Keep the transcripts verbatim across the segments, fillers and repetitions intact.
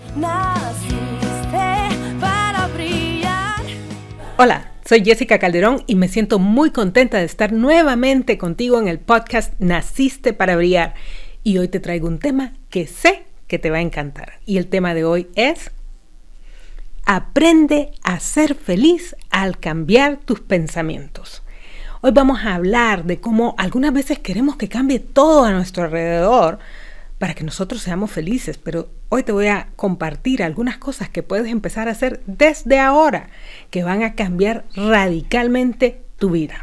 Naciste para brillar. Hola, soy Jessica Calderón y me siento muy contenta de estar nuevamente contigo en el podcast Naciste para brillar. Y hoy te traigo un tema que sé que te va a encantar. Y el tema de hoy es: aprende a ser feliz al cambiar tus pensamientos. Hoy vamos a hablar de cómo algunas veces queremos que cambie todo a nuestro alrededor para que nosotros seamos felices, pero hoy te voy a compartir algunas cosas que puedes empezar a hacer desde ahora que van a cambiar radicalmente tu vida.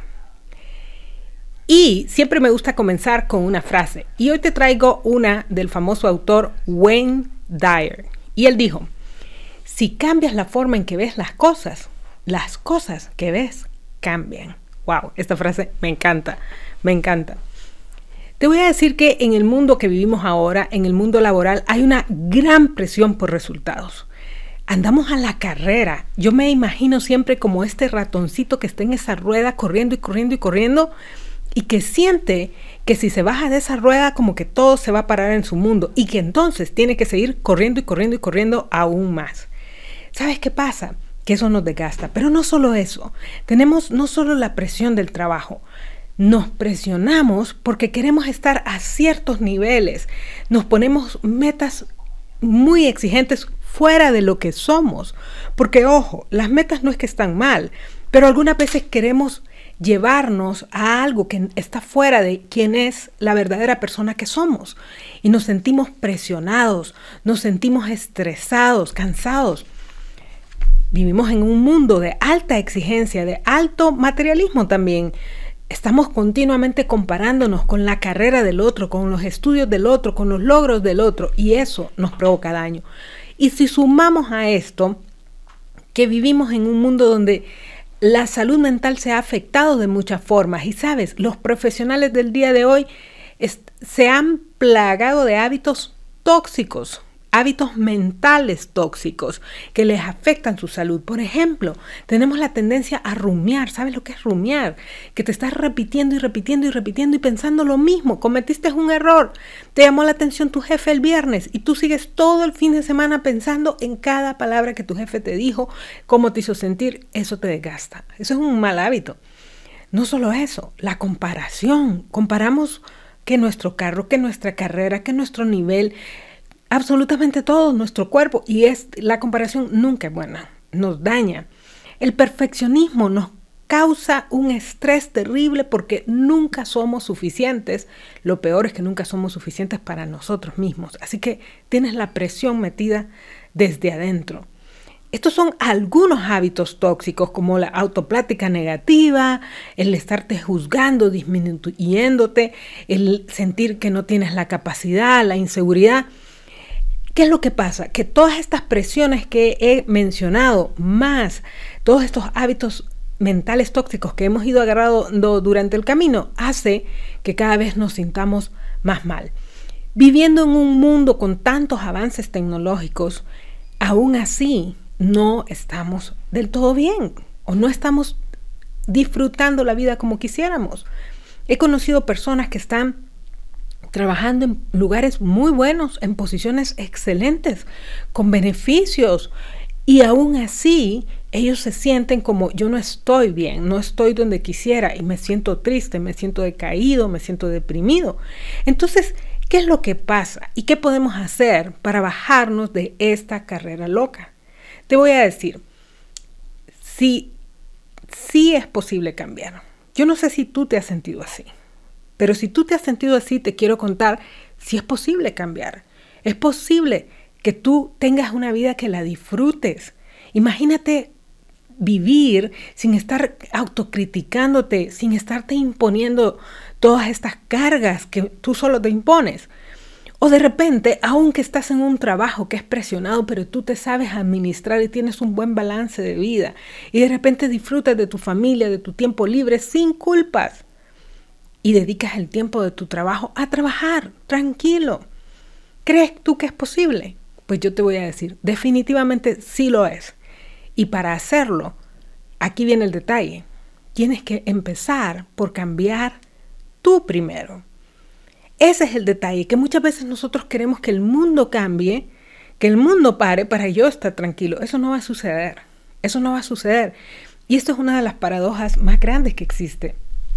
Y siempre me gusta comenzar con una frase, y hoy te traigo una del famoso autor Wayne Dyer, y él dijo: si cambias la forma en que ves las cosas, las cosas que ves cambian. Wow, esta frase me encanta, me encanta. Te voy a decir que en el mundo que vivimos ahora, en el mundo laboral, hay una gran presión por resultados. Andamos a la carrera. Yo me imagino siempre como este ratoncito que está en esa rueda corriendo y corriendo y corriendo y que siente que si se baja de esa rueda como que todo se va a parar en su mundo y que entonces tiene que seguir corriendo y corriendo y corriendo aún más. ¿Sabes qué pasa? Que eso nos desgasta. Pero no solo eso. Tenemos no solo la presión del trabajo. Nos presionamos porque queremos estar a ciertos niveles. Nos ponemos metas muy exigentes fuera de lo que somos. Porque, ojo, las metas no es que están mal, pero algunas veces queremos llevarnos a algo que está fuera de quién es la verdadera persona que somos. Y nos sentimos presionados, nos sentimos estresados, cansados. Vivimos en un mundo de alta exigencia, de alto materialismo también. Estamos continuamente comparándonos con la carrera del otro, con los estudios del otro, con los logros del otro, y eso nos provoca daño. Y si sumamos a esto que vivimos en un mundo donde la salud mental se ha afectado de muchas formas, y sabes, los profesionales del día de hoy es, se han plagado de hábitos tóxicos, hábitos mentales tóxicos que les afectan su salud. Por ejemplo, tenemos la tendencia a rumiar. ¿Sabes lo que es rumiar? Que te estás repitiendo y repitiendo y repitiendo y pensando lo mismo. Cometiste un error. Te llamó la atención tu jefe el viernes y tú sigues todo el fin de semana pensando en cada palabra que tu jefe te dijo, cómo te hizo sentir. Eso te desgasta. Eso es un mal hábito. No solo eso, la comparación. Comparamos que nuestro carro, que nuestra carrera, que nuestro nivel, absolutamente todo nuestro cuerpo, y es la comparación nunca es buena, nos daña. El perfeccionismo nos causa un estrés terrible porque nunca somos suficientes. Lo peor es que nunca somos suficientes para nosotros mismos. Así que tienes la presión metida desde adentro. Estos son algunos hábitos tóxicos como la autoplática negativa, el estarte juzgando, disminuyéndote, el sentir que no tienes la capacidad, la inseguridad. ¿Qué es lo que pasa? Que todas estas presiones que he mencionado, más todos estos hábitos mentales tóxicos que hemos ido agarrando durante el camino, hace que cada vez nos sintamos más mal. Viviendo en un mundo con tantos avances tecnológicos, aún así no estamos del todo bien o no estamos disfrutando la vida como quisiéramos. He conocido personas que están trabajando en lugares muy buenos, en posiciones excelentes, con beneficios, y aún así ellos se sienten como: yo no estoy bien, no estoy donde quisiera y me siento triste, me siento decaído, me siento deprimido. Entonces, ¿qué es lo que pasa? ¿Y qué podemos hacer para bajarnos de esta carrera loca? Te voy a decir, sí, sí es posible cambiar. Yo no sé si tú te has sentido así. Pero si tú te has sentido así, te quiero contar si es posible cambiar. Es posible que tú tengas una vida que la disfrutes. Imagínate vivir sin estar autocriticándote, sin estarte imponiendo todas estas cargas que tú solo te impones. O de repente, aunque estás en un trabajo que es presionado, pero tú te sabes administrar y tienes un buen balance de vida. Y de repente disfrutas de tu familia, de tu tiempo libre, sin culpas. Y dedicas el tiempo de tu trabajo a trabajar, tranquilo. ¿Crees tú que es posible? Pues yo te voy a decir, definitivamente sí lo es. Y para hacerlo, aquí viene el detalle. Tienes que empezar por cambiar tú primero. Ese es el detalle, que muchas veces nosotros queremos que el mundo cambie, que el mundo pare para yo estar tranquilo. Eso no va a suceder. Eso no va a suceder. Y esto es una de las paradojas más grandes que existe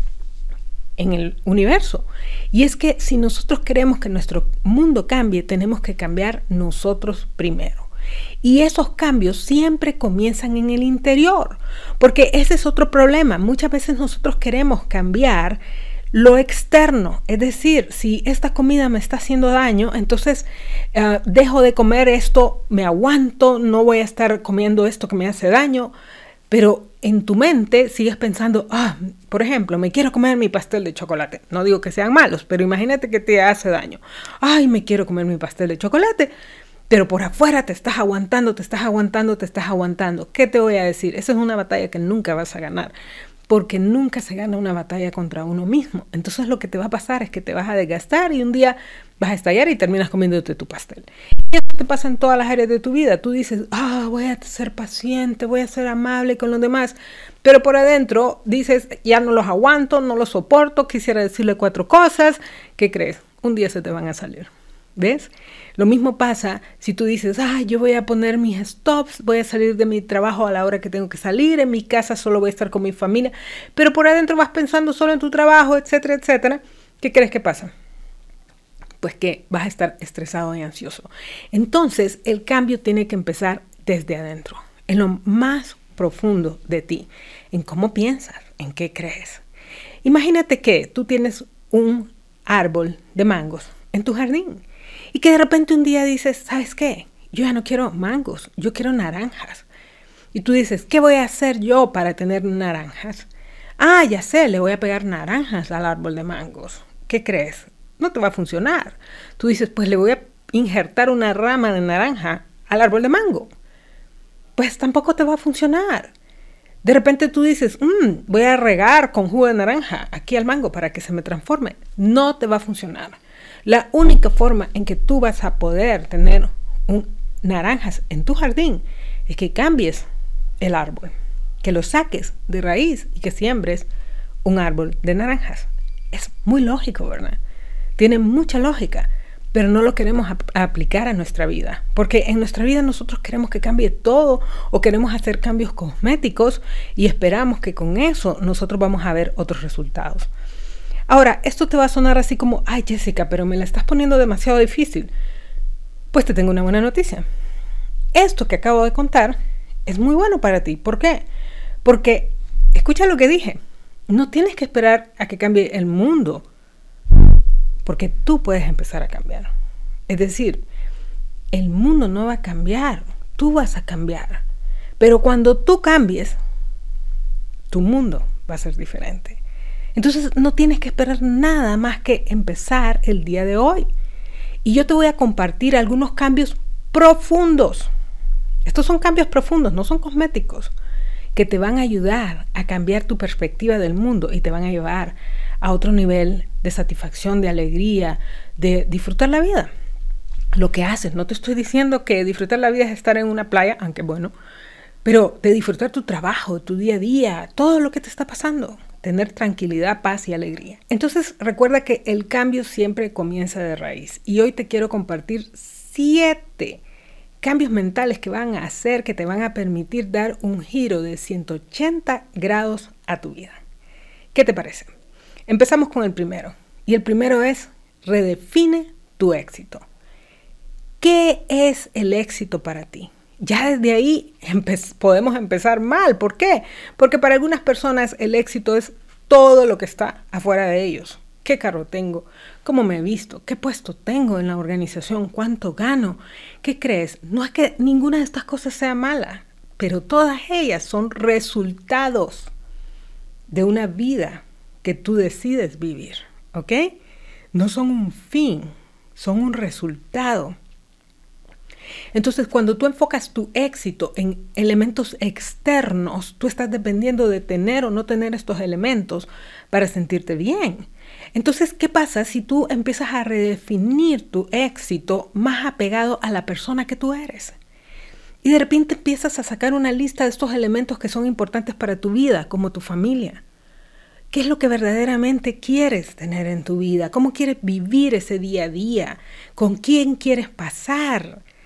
en el universo. Y es que si nosotros queremos que nuestro mundo cambie, tenemos que cambiar nosotros primero. Y esos cambios siempre comienzan en el interior, porque ese es otro problema. Muchas veces nosotros queremos cambiar lo externo, es decir, si esta comida me está haciendo daño, entonces uh, dejo de comer esto, me aguanto, no voy a estar comiendo esto que me hace daño, pero en tu mente sigues pensando, ah, por ejemplo, me quiero comer mi pastel de chocolate. No digo que sean malos, pero imagínate que te hace daño. Ay, me quiero comer mi pastel de chocolate. Pero por afuera te estás aguantando, te estás aguantando, te estás aguantando. ¿Qué te voy a decir? Esa es una batalla que nunca vas a ganar, porque nunca se gana una batalla contra uno mismo. Entonces lo que te va a pasar es que te vas a desgastar y un día vas a estallar y terminas comiéndote tu pastel. Y eso te pasa en todas las áreas de tu vida. Tú dices, ah, voy a ser paciente, voy a ser amable con los demás. Pero por adentro dices, ya no los aguanto, no los soporto, quisiera decirle cuatro cosas. ¿Qué crees? Un día se te van a salir. ¿Ves? Lo mismo pasa si tú dices, ah, yo voy a poner mis stops, voy a salir de mi trabajo a la hora que tengo que salir, en mi casa solo voy a estar con mi familia, pero por adentro vas pensando solo en tu trabajo, etcétera, etcétera. ¿Qué crees que pasa? Pues que vas a estar estresado y ansioso. Entonces, el cambio tiene que empezar desde adentro, en lo más profundo de ti, en cómo piensas, en qué crees. Imagínate que tú tienes un árbol de mangos en tu jardín. Y que de repente un día dices, ¿sabes qué? Yo ya no quiero mangos, yo quiero naranjas. Y tú dices, ¿qué voy a hacer yo para tener naranjas? Ah, ya sé, le voy a pegar naranjas al árbol de mangos. ¿Qué crees? No te va a funcionar. Tú dices, pues le voy a injertar una rama de naranja al árbol de mango. Pues tampoco te va a funcionar. De repente tú dices, mmm, voy a regar con jugo de naranja aquí al mango para que se me transforme. No te va a funcionar. La única forma en que tú vas a poder tener un, naranjas en tu jardín es que cambies el árbol, que lo saques de raíz y que siembres un árbol de naranjas. Es muy lógico, ¿verdad? Tiene mucha lógica, pero no lo queremos ap- aplicar a nuestra vida, porque en nuestra vida nosotros queremos que cambie todo o queremos hacer cambios cosméticos y esperamos que con eso nosotros vamos a ver otros resultados. Ahora, esto te va a sonar así como, ay Jessica, pero me la estás poniendo demasiado difícil. Pues te tengo una buena noticia. Esto que acabo de contar es muy bueno para ti. ¿Por qué? Porque, escucha lo que dije, no tienes que esperar a que cambie el mundo, porque tú puedes empezar a cambiar. Es decir, el mundo no va a cambiar, tú vas a cambiar. Pero cuando tú cambies, tu mundo va a ser diferente. Entonces no tienes que esperar nada más que empezar el día de hoy. Y yo te voy a compartir algunos cambios profundos. Estos son cambios profundos, no son cosméticos, que te van a ayudar a cambiar tu perspectiva del mundo y te van a llevar a otro nivel de satisfacción, de alegría, de disfrutar la vida. Lo que haces, no te estoy diciendo que disfrutar la vida es estar en una playa, aunque bueno, pero de disfrutar tu trabajo, tu día a día, todo lo que te está pasando. Tener tranquilidad, paz y alegría. Entonces recuerda que el cambio siempre comienza de raíz. Y hoy te quiero compartir siete cambios mentales que van a hacer, que te van a permitir dar un giro de ciento ochenta grados a tu vida. ¿Qué te parece? Empezamos con el primero. Y el primero es, redefine tu éxito. ¿Qué es el éxito para ti? Ya desde ahí empe- podemos empezar mal. ¿Por qué? Porque para algunas personas el éxito es todo lo que está afuera de ellos. ¿Qué carro tengo? ¿Cómo me he visto? ¿Qué puesto tengo en la organización? ¿Cuánto gano? ¿Qué crees? No es que ninguna de estas cosas sea mala, pero todas ellas son resultados de una vida que tú decides vivir, ¿ok? No son un fin, son un resultado. Entonces, cuando tú enfocas tu éxito en elementos externos, tú estás dependiendo de tener o no tener estos elementos para sentirte bien. Entonces, ¿qué pasa si tú empiezas a redefinir tu éxito más apegado a la persona que tú eres? Y de repente empiezas a sacar una lista de estos elementos que son importantes para tu vida, como tu familia. ¿Qué es lo que verdaderamente quieres tener en tu vida? ¿Cómo quieres vivir ese día a día? ¿Con quién quieres pasar?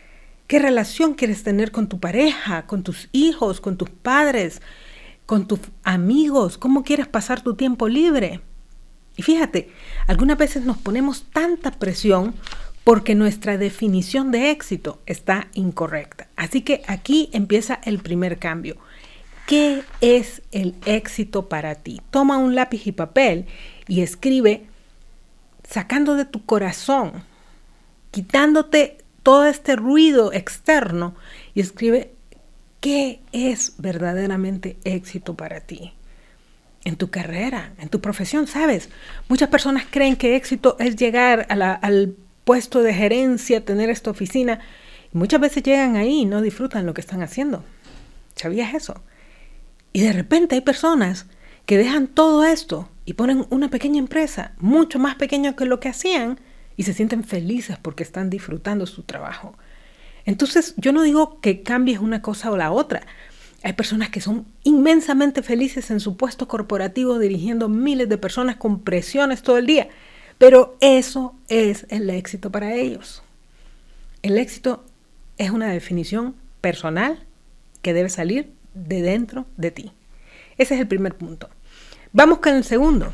¿Qué relación quieres tener con tu pareja, con tus hijos, con tus padres, con tus amigos? ¿Cómo quieres pasar tu tiempo libre? Y fíjate, algunas veces nos ponemos tanta presión porque nuestra definición de éxito está incorrecta. Así que aquí empieza el primer cambio. ¿Qué es el éxito para ti? Toma un lápiz y papel y escribe sacando de tu corazón, quitándote todo este ruido externo y escribe qué es verdaderamente éxito para ti. En tu carrera, en tu profesión, ¿sabes? Muchas personas creen que éxito es llegar a la, al puesto de gerencia, tener esta oficina. Y muchas veces llegan ahí y no disfrutan lo que están haciendo. ¿Sabías eso? Y de repente hay personas que dejan todo esto y ponen una pequeña empresa, mucho más pequeña que lo que hacían, y se sienten felices porque están disfrutando su trabajo. Entonces, yo no digo que cambies una cosa o la otra. Hay personas que son inmensamente felices en su puesto corporativo dirigiendo miles de personas con presiones todo el día, pero eso es el éxito para ellos. El éxito es una definición personal que debe salir de dentro de ti. Ese es el primer punto. Vamos con el segundo.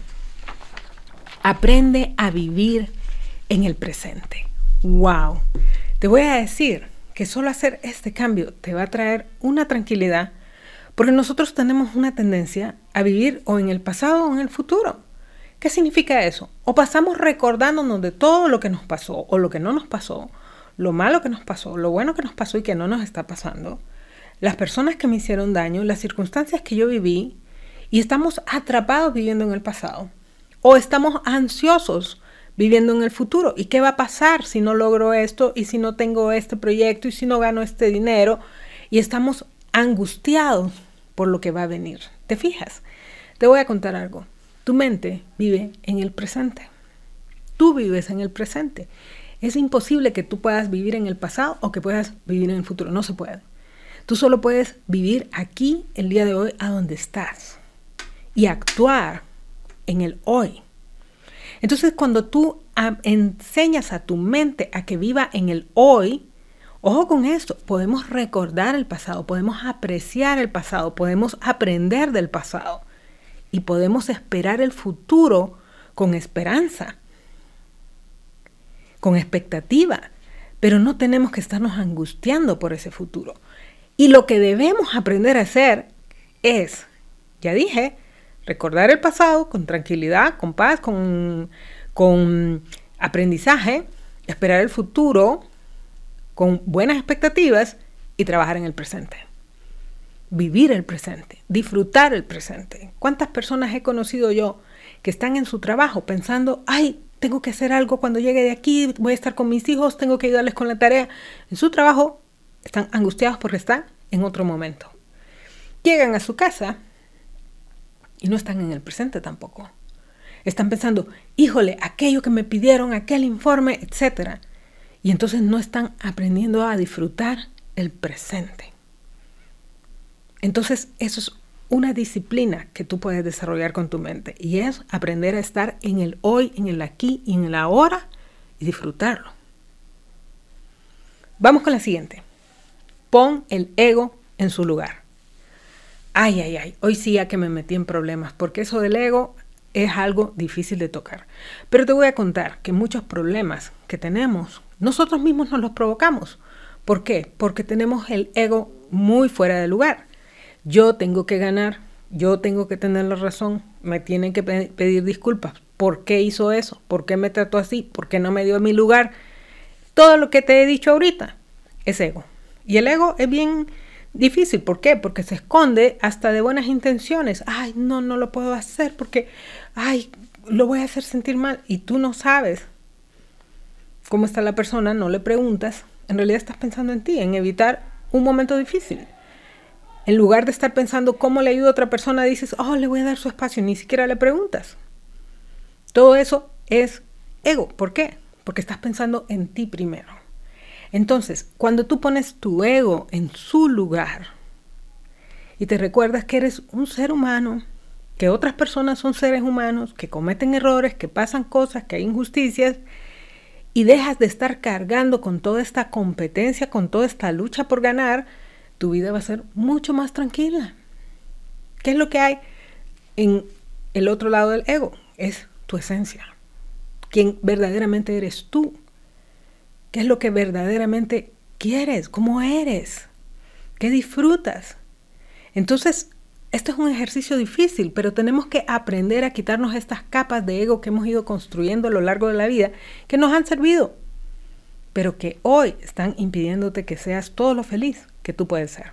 Aprende a vivir en el presente. ¡Wow! Te voy a decir que solo hacer este cambio te va a traer una tranquilidad, porque nosotros tenemos una tendencia a vivir o en el pasado o en el futuro. ¿Qué significa eso? O pasamos recordándonos de todo lo que nos pasó o lo que no nos pasó, lo malo que nos pasó, lo bueno que nos pasó y que no nos está pasando, las personas que me hicieron daño, las circunstancias que yo viví, y estamos atrapados viviendo en el pasado. O estamos ansiosos viviendo en el futuro. ¿Y qué va a pasar si no logro esto? ¿Y si no tengo este proyecto? ¿Y si no gano este dinero? Y estamos angustiados por lo que va a venir. ¿Te fijas? Te voy a contar algo. Tu mente vive en el presente. Tú vives en el presente. Es imposible que tú puedas vivir en el pasado o que puedas vivir en el futuro. No se puede. Tú solo puedes vivir aquí, el día de hoy, a donde estás. Y actuar en el hoy. Entonces, cuando tú a, enseñas a tu mente a que viva en el hoy, ojo con esto, podemos recordar el pasado, podemos apreciar el pasado, podemos aprender del pasado y podemos esperar el futuro con esperanza, con expectativa, pero no tenemos que estarnos angustiando por ese futuro. Y lo que debemos aprender a hacer es, ya dije, recordar el pasado con tranquilidad, con paz, con, con aprendizaje, esperar el futuro con buenas expectativas y trabajar en el presente. Vivir el presente, disfrutar el presente. ¿Cuántas personas he conocido yo que están en su trabajo pensando, ay, tengo que hacer algo cuando llegue de aquí, voy a estar con mis hijos, tengo que ayudarles con la tarea? En su trabajo están angustiados porque están en otro momento. Llegan a su casa y no están en el presente tampoco. Están pensando, híjole, aquello que me pidieron, aquel informe, etcétera. Y entonces no están aprendiendo a disfrutar el presente. Entonces eso es una disciplina que tú puedes desarrollar con tu mente. Y es aprender a estar en el hoy, en el aquí y en el ahora y disfrutarlo. Vamos con la siguiente. Pon el ego en su lugar. Ay, ay, ay, hoy sí ya que me metí en problemas, porque eso del ego es algo difícil de tocar. Pero te voy a contar que muchos problemas que tenemos, nosotros mismos nos los provocamos. ¿Por qué? Porque tenemos el ego muy fuera de lugar. Yo tengo que ganar, yo tengo que tener la razón, me tienen que pe- pedir disculpas. ¿Por qué hizo eso? ¿Por qué me trató así? ¿Por qué no me dio mi lugar? Todo lo que te he dicho ahorita es ego. Y el ego es bien difícil. ¿Por qué? Porque se esconde hasta de buenas intenciones. Ay, no, no lo puedo hacer porque, ay, lo voy a hacer sentir mal. Y tú no sabes cómo está la persona, no le preguntas. En realidad estás pensando en ti, en evitar un momento difícil. En lugar de estar pensando cómo le ayudo a otra persona, dices, oh, le voy a dar su espacio. Ni siquiera le preguntas. Todo eso es ego. ¿Por qué? Porque estás pensando en ti primero. Entonces, cuando tú pones tu ego en su lugar y te recuerdas que eres un ser humano, que otras personas son seres humanos, que cometen errores, que pasan cosas, que hay injusticias, y dejas de estar cargando con toda esta competencia, con toda esta lucha por ganar, tu vida va a ser mucho más tranquila. ¿Qué es lo que hay en el otro lado del ego? Es tu esencia. ¿Quién verdaderamente eres tú? ¿Qué es lo que verdaderamente quieres? ¿Cómo eres? ¿Qué disfrutas? Entonces, esto es un ejercicio difícil, pero tenemos que aprender a quitarnos estas capas de ego que hemos ido construyendo a lo largo de la vida, que nos han servido, pero que hoy están impidiéndote que seas todo lo feliz que tú puedes ser.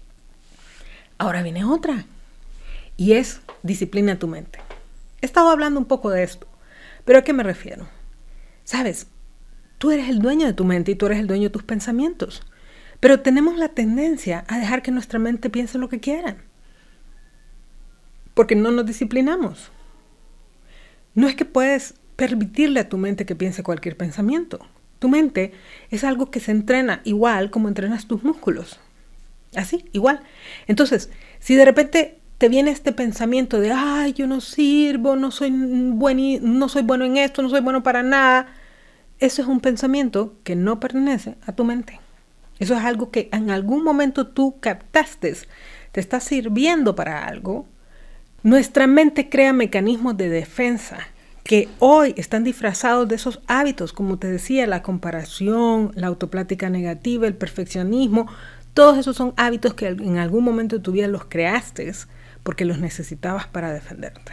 Ahora viene otra, y es disciplina tu mente. He estado hablando un poco de esto, pero ¿a qué me refiero? Sabes, tú eres el dueño de tu mente y tú eres el dueño de tus pensamientos, pero tenemos la tendencia a dejar que nuestra mente piense lo que quiera, porque no nos disciplinamos. No es que puedes permitirle a tu mente que piense cualquier pensamiento. Tu mente es algo que se entrena igual como entrenas tus músculos. Así, igual. Entonces, si de repente te viene este pensamiento de, ay, yo no sirvo, no soy, buen, no soy bueno en esto, no soy bueno para nada, eso es un pensamiento que no pertenece a tu mente. Eso es algo que en algún momento tú captaste, te está sirviendo para algo. Nuestra mente crea mecanismos de defensa que hoy están disfrazados de esos hábitos, como te decía, la comparación, la autoplática negativa, el perfeccionismo. Todos esos son hábitos que en algún momento de tu vida los creaste porque los necesitabas para defenderte.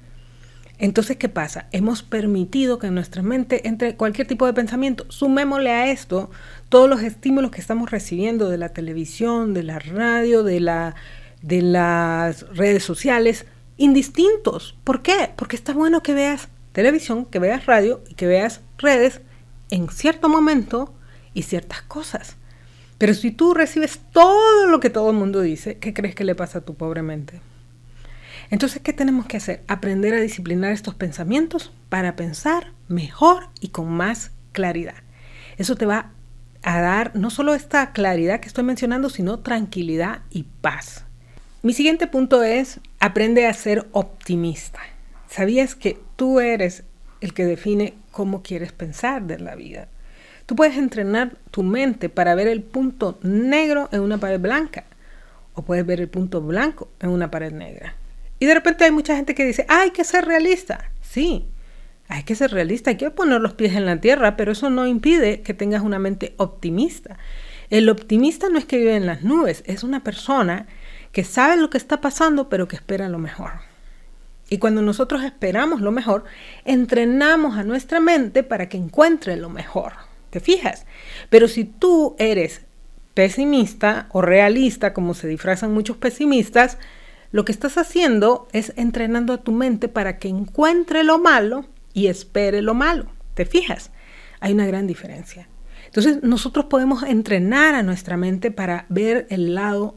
Entonces, ¿qué pasa? Hemos permitido que en nuestra mente entre cualquier tipo de pensamiento. Sumémosle a esto todos los estímulos que estamos recibiendo de la televisión, de la radio, de, la, de las redes sociales, indistintos. ¿Por qué? Porque está bueno que veas televisión, que veas radio y que veas redes en cierto momento y ciertas cosas. Pero si tú recibes todo lo que todo el mundo dice, ¿qué crees que le pasa a tu pobre mente? Entonces, ¿qué tenemos que hacer? Aprender a disciplinar estos pensamientos para pensar mejor y con más claridad. Eso te va a dar no solo esta claridad que estoy mencionando, sino tranquilidad y paz. Mi siguiente punto es, aprende a ser optimista. ¿Sabías que tú eres el que define cómo quieres pensar de la vida? Tú puedes entrenar tu mente para ver el punto negro en una pared blanca o puedes ver el punto blanco en una pared negra. Y de repente hay mucha gente que dice, ah, hay que ser realista. Sí, hay que ser realista, hay que poner los pies en la tierra, pero eso no impide que tengas una mente optimista. El optimista no es que vive en las nubes, es una persona que sabe lo que está pasando, pero que espera lo mejor. Y cuando nosotros esperamos lo mejor, entrenamos a nuestra mente para que encuentre lo mejor. ¿Te fijas? Pero si tú eres pesimista o realista, como se disfrazan muchos pesimistas, lo que estás haciendo es entrenando a tu mente para que encuentre lo malo y espere lo malo. ¿Te fijas? Hay una gran diferencia. Entonces, nosotros podemos entrenar a nuestra mente para ver el lado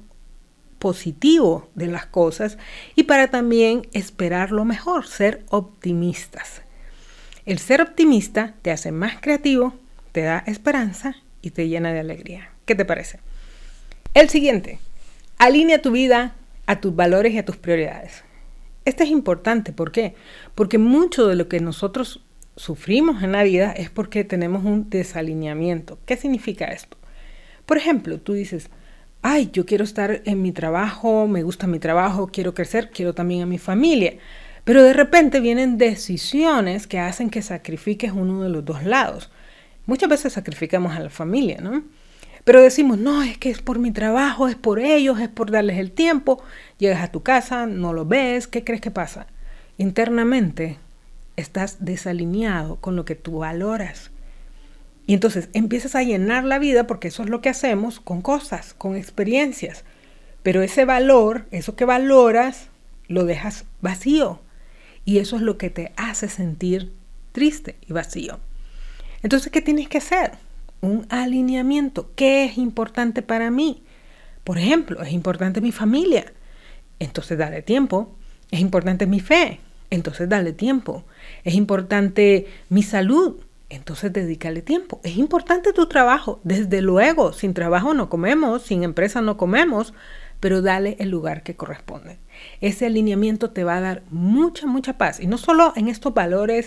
positivo de las cosas y para también esperar lo mejor, ser optimistas. El ser optimista te hace más creativo, te da esperanza y te llena de alegría. ¿Qué te parece? El siguiente, alinea tu vida a tus valores y a tus prioridades. Este es importante, ¿por qué? Porque mucho de lo que nosotros sufrimos en la vida es porque tenemos un desalineamiento. ¿Qué significa esto? Por ejemplo, tú dices, ay, yo quiero estar en mi trabajo, me gusta mi trabajo, quiero crecer, quiero también a mi familia. Pero de repente vienen decisiones que hacen que sacrifiques uno de los dos lados. Muchas veces sacrificamos a la familia, ¿no? Pero decimos, no, es que es por mi trabajo, es por ellos, es por darles el tiempo. Llegas a tu casa, no lo ves, ¿qué crees que pasa? Internamente estás desalineado con lo que tú valoras. Y entonces empiezas a llenar la vida, porque eso es lo que hacemos, con cosas, con experiencias. Pero ese valor, eso que valoras, lo dejas vacío. Y eso es lo que te hace sentir triste y vacío. Entonces, ¿qué tienes que hacer? Un alineamiento. ¿Qué es importante para mí? Por ejemplo, es importante mi familia. Entonces, dale tiempo. Es importante mi fe. Entonces, dale tiempo. Es importante mi salud. Entonces, dedícale tiempo. Es importante tu trabajo. Desde luego, sin trabajo no comemos, sin empresa no comemos, pero dale el lugar que corresponde. Ese alineamiento te va a dar mucha, mucha paz. Y no solo en estos valores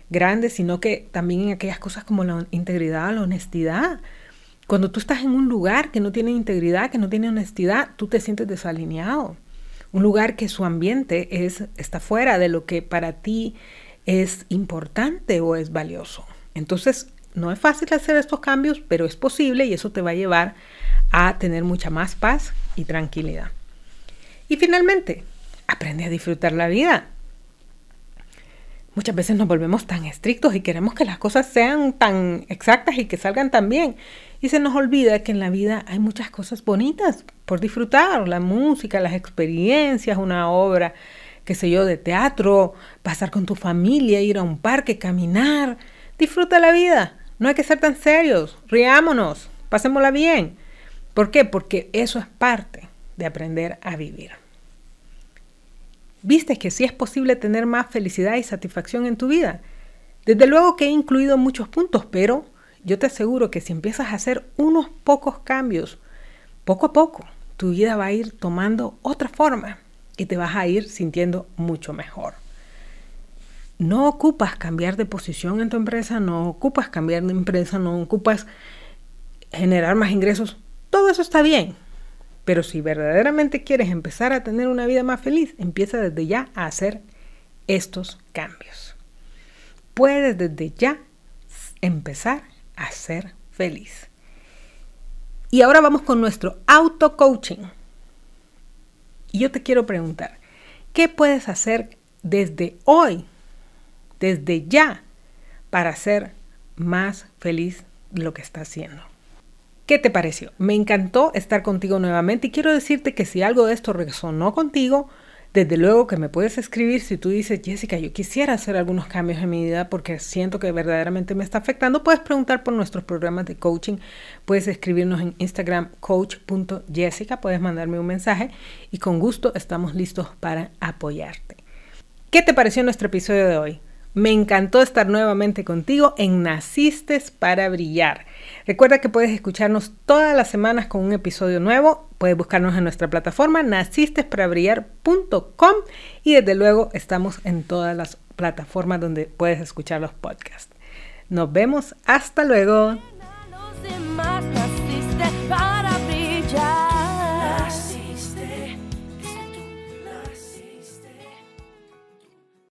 grandes, sino que también en aquellas cosas como la integridad, la honestidad. Cuando tú estás en un lugar que no tiene integridad, que no tiene honestidad, tú te sientes desalineado. Un lugar que su ambiente es, está fuera de lo que para ti es importante o es valioso. Entonces, no es fácil hacer estos cambios, pero es posible y eso te va a llevar a tener mucha más paz y tranquilidad. Y finalmente, aprende a disfrutar la vida. Muchas veces nos volvemos tan estrictos y queremos que las cosas sean tan exactas y que salgan tan bien. Y se nos olvida que en la vida hay muchas cosas bonitas por disfrutar. La música, las experiencias, una obra, qué sé yo, de teatro, pasar con tu familia, ir a un parque, caminar. Disfruta la vida. No hay que ser tan serios. Riámonos. Pasémosla bien. ¿Por qué? Porque eso es parte de aprender a vivir. ¿Viste que sí es posible tener más felicidad y satisfacción en tu vida? Desde luego que he incluido muchos puntos, pero yo te aseguro que si empiezas a hacer unos pocos cambios, poco a poco, tu vida va a ir tomando otra forma y te vas a ir sintiendo mucho mejor. No ocupas cambiar de posición en tu empresa, no ocupas cambiar de empresa, no ocupas generar más ingresos. Todo eso está bien. Pero si verdaderamente quieres empezar a tener una vida más feliz, empieza desde ya a hacer estos cambios. Puedes desde ya empezar a ser feliz. Y ahora vamos con nuestro auto-coaching. Y yo te quiero preguntar, ¿qué puedes hacer desde hoy, desde ya, para ser más feliz de lo que estás haciendo? ¿Qué te pareció? Me encantó estar contigo nuevamente y quiero decirte que si algo de esto resonó contigo, desde luego que me puedes escribir si tú dices, Jessica, yo quisiera hacer algunos cambios en mi vida porque siento que verdaderamente me está afectando. Puedes preguntar por nuestros programas de coaching, puedes escribirnos en Instagram coach punto jessica, puedes mandarme un mensaje y con gusto estamos listos para apoyarte. ¿Qué te pareció nuestro episodio de hoy? Me encantó estar nuevamente contigo en Naciste para Brillar. Recuerda que puedes escucharnos todas las semanas con un episodio nuevo. Puedes buscarnos en nuestra plataforma naciste para brillar punto com y desde luego estamos en todas las plataformas donde puedes escuchar los podcasts. Nos vemos. Hasta luego.